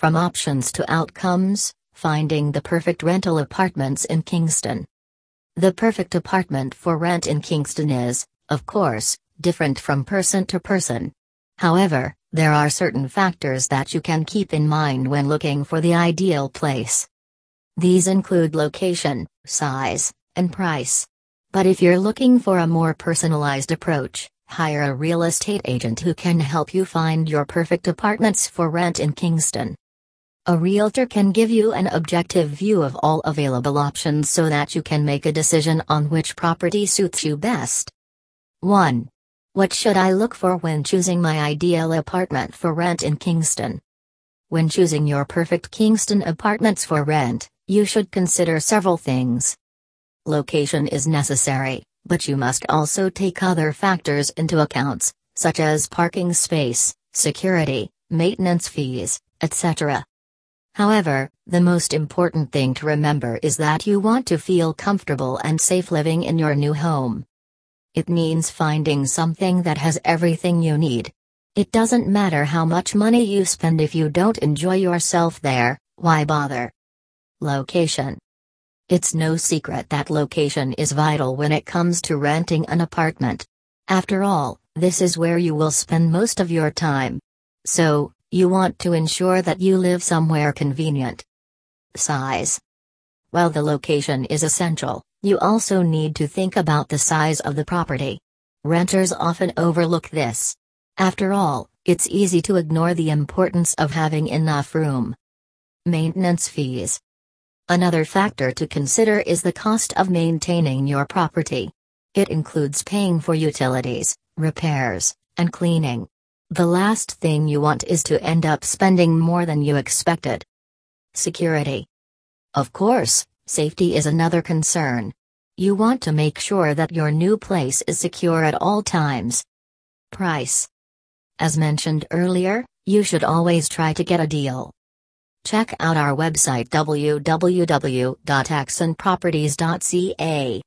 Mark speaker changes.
Speaker 1: From options to outcomes, finding the perfect rental apartments in Kingston. The perfect apartment for rent in Kingston is, of course, different from person to person. However, there are certain factors that you can keep in mind when looking for the ideal place. These include location, size, and price. But if you're looking for a more personalized approach, hire a real estate agent who can help you find your perfect apartments for rent in Kingston. A realtor can give you an objective view of all available options so that you can make a decision on which property suits you best. 1. What should I look for when choosing my ideal apartment for rent in Kingston? When choosing your perfect Kingston apartments for rent, you should consider several things. Location is necessary, but you must also take other factors into account, such as parking space, security, maintenance fees, etc. However, the most important thing to remember is that you want to feel comfortable and safe living in your new home. It means finding something that has everything you need. It doesn't matter how much money you spend if you don't enjoy yourself there, why bother? Location. It's no secret that location is vital when it comes to renting an apartment. After all, this is where you will spend most of your time. So, you want to ensure that you live somewhere convenient. Size. While the location is essential, you also need to think about the size of the property. Renters often overlook this. After all, it's easy to ignore the importance of having enough room. Maintenance fees. Another factor to consider is the cost of maintaining your property. It includes paying for utilities, repairs, and cleaning. The last thing you want is to end up spending more than you expected. Security. Of course, safety is another concern. You want to make sure that your new place is secure at all times. Price. As mentioned earlier, you should always try to get a deal. Check out our website www.axonproperties.ca.